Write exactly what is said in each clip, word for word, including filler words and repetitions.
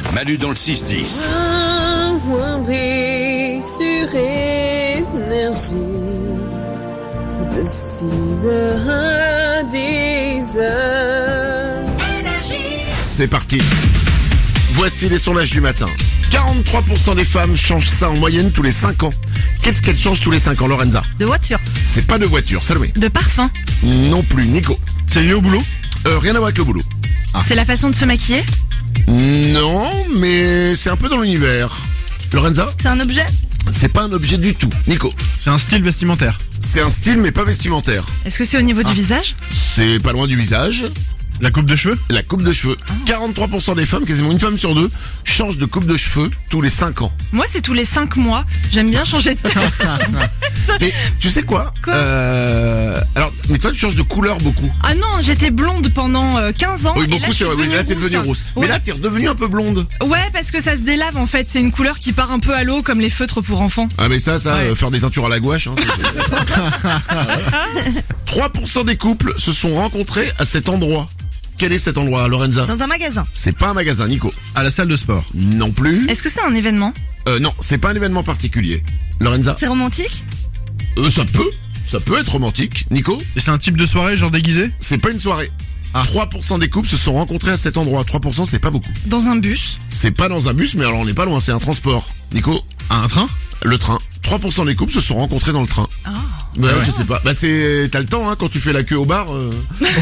Manu dans le six dix. Brille sur énergie de six heures à dix heures. C'est parti. Voici les sondages du matin. quarante-trois pour cent des femmes changent ça en moyenne tous les cinq ans. Qu'est-ce qu'elles changent tous les cinq ans, Lorenza? De voiture. C'est pas de voiture, Salomé. De parfum. Non plus, Nico. C'est lié au boulot? Euh, rien à voir avec le boulot. C'est la façon de se maquiller. Non, mais c'est un peu dans l'univers. Lorenza? C'est un objet. C'est pas un objet du tout. Nico? C'est un style vestimentaire. C'est un style mais pas vestimentaire. Est-ce que c'est au niveau du visage? C'est pas loin du visage. La coupe de cheveux? La coupe de cheveux. quarante-trois pour cent des femmes, quasiment une femme sur deux, changent de coupe de cheveux tous les cinq ans. Moi, c'est tous les cinq mois. J'aime bien changer de tête. Mais tu sais quoi, Quoi euh, Alors, mais toi tu changes de couleur beaucoup. Ah non, j'étais blonde pendant euh, quinze ans. Oui, et beaucoup là, je c'est suis vrai. Oui, devenue là t'es devenue rousse. Ouais. Mais là t'es redevenue un peu blonde. Ouais, parce que ça se délave en fait. C'est une couleur qui part un peu à l'eau comme les feutres pour enfants. Ah mais ça, ça, Ouais. euh, faire des teintures à la gouache. Hein, trois pour cent des couples se sont rencontrés à cet endroit. Quel est cet endroit, Lorenza? Dans un magasin. C'est pas un magasin, Nico. À la salle de sport. Non plus. Est-ce que c'est un événement? Euh, non, c'est pas un événement particulier. Lorenza? C'est romantique? Euh, ça peut. Ça peut être romantique. Nico? Et c'est un type de soirée genre déguisé? C'est pas une soirée. trois pour cent des couples se sont rencontrés à cet endroit. trois pour cent c'est pas beaucoup. Dans un bus? C'est pas dans un bus, mais alors on n'est pas loin, c'est un transport. Nico? À un train? Le train. trois pour cent des couples se sont rencontrés dans le train. Ah. Bah, ouais. je sais pas. Bah c'est, t'as le temps hein, quand tu fais la queue au bar. Euh...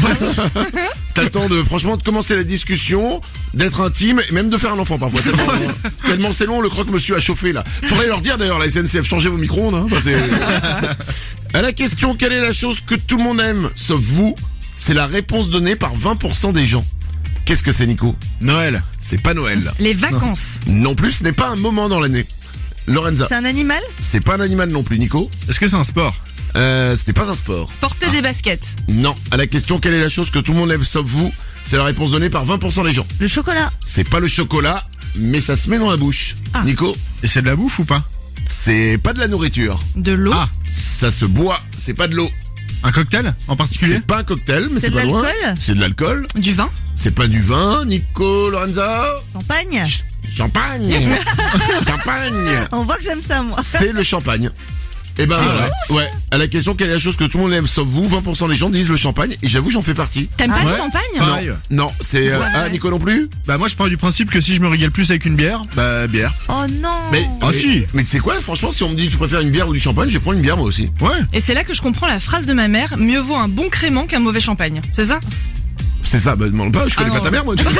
t'as le temps de, franchement, de commencer la discussion, d'être intime et même de faire un enfant parfois. Tellement, tellement c'est long, le croque-monsieur a chauffé là. Faudrait leur dire d'ailleurs la S N C F, changez vos micro-ondes. Hein, parce que c'est... À la question quelle est la chose que tout le monde aime sauf vous, c'est la réponse donnée par vingt pour cent des gens. Qu'est-ce que c'est, Nico? Noël. C'est pas Noël. Les vacances. Non plus, ce n'est pas un moment dans l'année. Lorenza? C'est un animal? C'est pas un animal non plus, Nico. Est-ce que c'est un sport? Euh, c'était pas un sport. Porter des baskets. Non. À la question quelle est la chose que tout le monde aime sauf vous, c'est la réponse donnée par vingt pour cent des gens. Le chocolat. C'est pas le chocolat, mais ça se met dans la bouche. Ah. Nico? Et c'est de la bouffe ou pas? C'est pas de la nourriture. De l'eau. Ah, Ça se boit, c'est pas de l'eau. un cocktail en particulier? C'est pas un cocktail, mais C'est c'est de pas loin. l'alcool? C'est de l'alcool. Du vin. C'est pas du vin, Nico, Lorenza? Champagne. Champagne. Champagne. On voit que j'aime ça, moi. C'est le champagne. Eh ben, ouais. ouais. À la question quelle est la chose que tout le monde aime sauf vous, vingt pour cent des gens disent le champagne, et j'avoue j'en fais partie. T'aimes pas ouais. le champagne? Pareil. Non, c'est, euh, Ouais. ah, Nico non plus? Bah moi je pars du principe que si je me régale plus avec une bière, bah bière. Oh non. Mais, Ah, mais, si. mais tu sais quoi, franchement, si on me dit tu préfères une bière ou du champagne, je vais prendre une bière moi aussi. Ouais. Et c'est là que je comprends la phrase de ma mère, mieux vaut un bon crément qu'un mauvais champagne. C'est ça? C'est ça, bah demande pas, je connais Ah pas non. ta mère moi. Non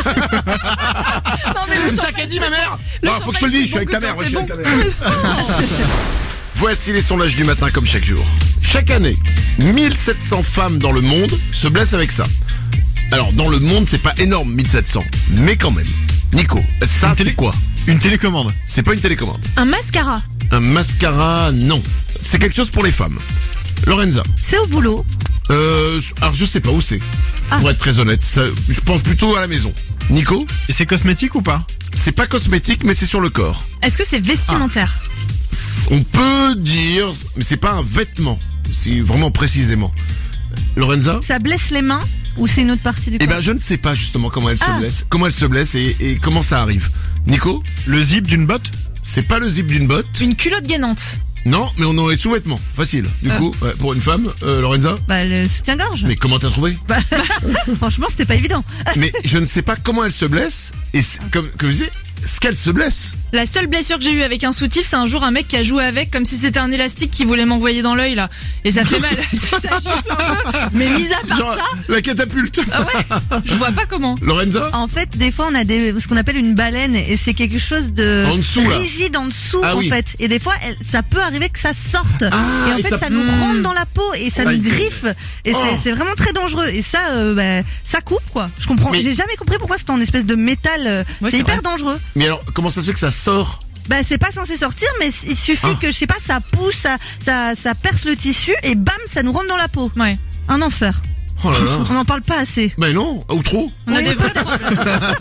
mais C'est ça qu'a dit ma mère. Le Ah, faut que je te le dise, je suis avec ta champagne, mère, moi, je c'est suis avec ta mère. Voici les sondages du matin comme chaque jour. Chaque année, mille sept cents femmes dans le monde se blessent avec ça. Alors dans le monde, c'est pas énorme mille sept cents, mais quand même. Nico, ça Une télé- c'est quoi? Une télécommande. C'est pas une télécommande. Un mascara. Un mascara, non. C'est quelque chose pour les femmes. Lorenza? C'est au boulot. Euh, alors je sais pas où c'est. Ah. Pour être très honnête, ça, je pense plutôt à la maison. Nico? Et c'est cosmétique ou pas? C'est pas cosmétique, mais c'est sur le corps. Est-ce que c'est vestimentaire? On peut dire, mais c'est pas un vêtement. C'est vraiment précisément. Lorenza? Ça blesse les mains ou c'est une autre partie du Eh corps? ben, je ne sais pas justement comment elle se Ah. blesse. Comment elle se blesse et, et comment ça arrive. Nico? Le zip d'une botte? C'est pas le zip d'une botte. Une culotte gainante. Non, mais on aurait sous-vêtement. Facile. Du Ah. coup, ouais, pour une femme, euh, Lorenza? Bah le soutien-gorge. Mais comment t'as trouvé? Bah, franchement c'était pas évident. Mais je ne sais pas comment elle se blesse. Et c'est- comme que vous disiez, ce qu'elle se blesse. La seule blessure que j'ai eue avec un soutif, c'est un jour un mec qui a joué avec comme si c'était un élastique qui voulait m'envoyer dans l'œil là. Et ça fait mal. Ça gifle un peu. Mais mis à part Genre, ça, la catapulte. ah ouais, je vois pas comment. Lorenza? En fait, des fois, on a des, ce qu'on appelle une baleine, et c'est quelque chose de En dessous, là. rigide en dessous, Ah en oui. fait. Et des fois, elle- ça peut arriver que ça sorte. Ah, et en et fait, ça- ça, nous Hmm. rentre dans la peau et ça Aïe. nous griffe. Et Oh. c'est, c'est vraiment très dangereux. Et ça, euh, bah, ça coupe, quoi. Je comprends. Mais- J'ai jamais compris pourquoi c'était en espèce de métal. euh, Ouais, c'est c'est hyper vrai. dangereux. Mais alors, comment ça se fait que ça sort? Bah, c'est pas censé sortir, mais il suffit Ah. que, je sais pas, ça pousse, ça, ça, ça perce le tissu et bam, ça nous rentre dans la peau. Ouais. Un enfer. Oh là là. On n'en parle pas assez. Ben non, ou trop. On a Oui. des vrais problèmes.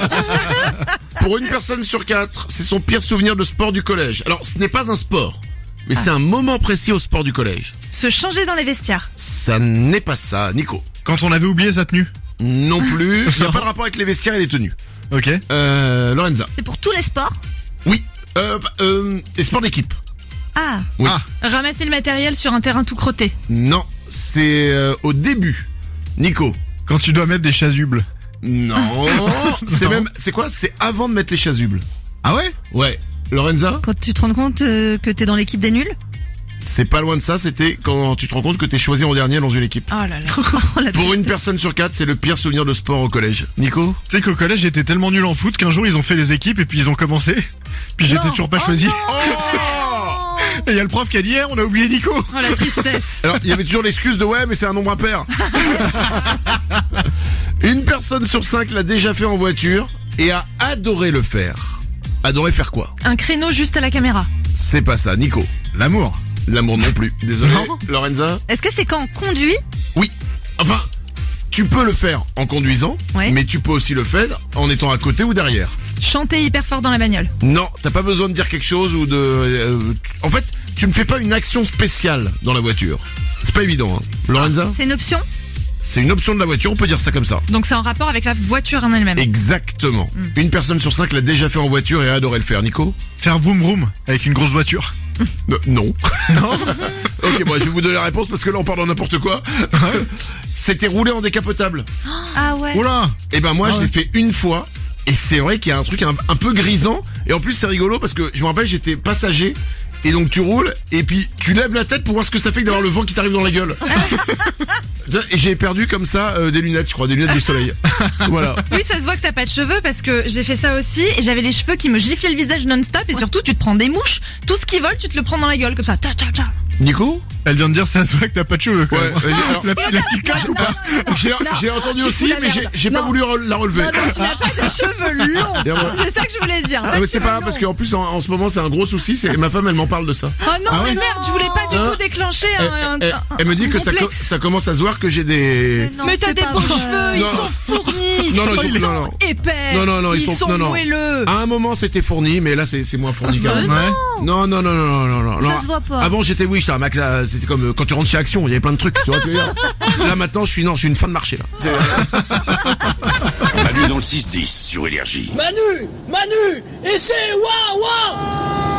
Pour une personne sur quatre, c'est son pire souvenir de sport du collège. Alors, ce n'est pas un sport, mais c'est un moment précis au sport du collège. Se changer dans les vestiaires. Ça n'est pas ça, Nico. Quand on avait oublié sa tenue? Non plus. Il n'y a pas de rapport avec les vestiaires et les tenues. Ok. Euh, Lorenza. C'est pour tous les sports. Oui. Euh, euh, et sport d'équipe. Ah, Oui. Ah. Ramasser le matériel sur un terrain tout crotté. Non, c'est euh, au début. Nico. Quand tu dois mettre des chasubles. Non. c'est Non. même, c'est quoi? C'est avant de mettre les chasubles. Ah ouais? Ouais. Lorenza? quand tu te rends compte euh, que t'es dans l'équipe des nuls. C'est pas loin de ça, c'était quand tu te rends compte que t'es choisi en dernier dans une équipe. Oh là là. Oh, la Pour une tristesse. personne sur quatre, c'est le pire souvenir de sport au collège. Nico? Tu sais qu'au collège j'étais tellement nul en foot qu'un jour ils ont fait les équipes et puis ils ont commencé. Puis j'étais Non. toujours pas choisi. Oh! Et il y a le prof qui a dit eh, on a oublié Nico. Oh la tristesse. Alors, il y avait toujours l'excuse de ouais, mais c'est un nombre impair. Une personne sur cinq l'a déjà fait en voiture et a adoré le faire. Adoré faire quoi? Un créneau juste à la caméra. C'est pas ça, Nico. L'amour. L'amour non plus. Désolé. Non. Lorenza? Est-ce que c'est quand on conduit? Oui. Enfin, tu peux le faire en conduisant, Ouais. mais tu peux aussi le faire en étant à côté ou derrière. Chanter hyper fort dans la bagnole. Non, t'as pas besoin de dire quelque chose ou de... euh, en fait, tu ne fais pas une action spéciale dans la voiture. C'est pas évident, hein. Lorenza? C'est une option? C'est une option de la voiture, on peut dire ça comme ça. Donc c'est en rapport avec la voiture en elle-même. Exactement. Une personne sur cinq l'a déjà fait en voiture et a adoré le faire. Nico? Faire vroom vroom avec une grosse voiture. Euh, Non. Non. Ok, bon, je vais vous donner la réponse parce que là on parle de n'importe quoi. C'était rouler en décapotable. Ah ouais. Oula. Et ben moi Ah je ouais. l'ai fait une fois. Et c'est vrai qu'il y a un truc un, un peu grisant. Et en plus c'est rigolo parce que je me rappelle j'étais passager. Et donc tu roules et puis tu lèves la tête pour voir ce que ça fait que d'avoir le vent qui t'arrive dans la gueule. Et j'ai perdu comme ça euh, des lunettes, je crois, des lunettes de soleil. Voilà. Oui, ça se voit que t'as pas de cheveux parce que j'ai fait ça aussi et j'avais les cheveux qui me giflaient le visage non-stop et surtout tu te prends des mouches, tout ce qui vole tu te le prends dans la gueule comme ça. Ta, ta, ta. Nico? Elle vient de dire ça se voit que t'as pas de cheveux. Quand Ouais. même. euh, alors, La petite la petite claque ou pas? j'ai j'ai entendu tu aussi, fous la mais j'ai merde. j'ai pas Non. voulu re- la relever. Non, non, tu n'as pas de cheveux longs. Et moi- C'est ça que je voulais dire. Ah, mais c'est pas grave, parce qu'en plus en, en ce moment c'est un gros souci, c'est ma femme elle m'en parle de ça. Oh non, Ah ouais. mais merde, je voulais pas du Hein tout déclencher Elle, un, un- elle- un- elle me dit un que ça, co- complexe. ça commence à se voir que j'ai des... non, Mais t'as c'est des pas beaux vrai. cheveux, ils Non. sont fournis. Non, non, ils sont- ils non, sont non. épais. Non, non, non, ils ils sont- sont non, non. moelleux. À un moment c'était fourni, mais là c'est c'est moins fourni quand même. Ouais. Non, non, non, non, non, non, non. Ça se voit pas. Avant j'étais oui, j'étais un max, euh, c'était comme euh, quand tu rentres chez Action, il y avait plein de trucs, tu vois ce que je veux dire. Là maintenant je suis non, je suis une fin de marché là. C'est- Manu dans le six dix sur Énergie. Manu, Manu, et c'est waouh waouh.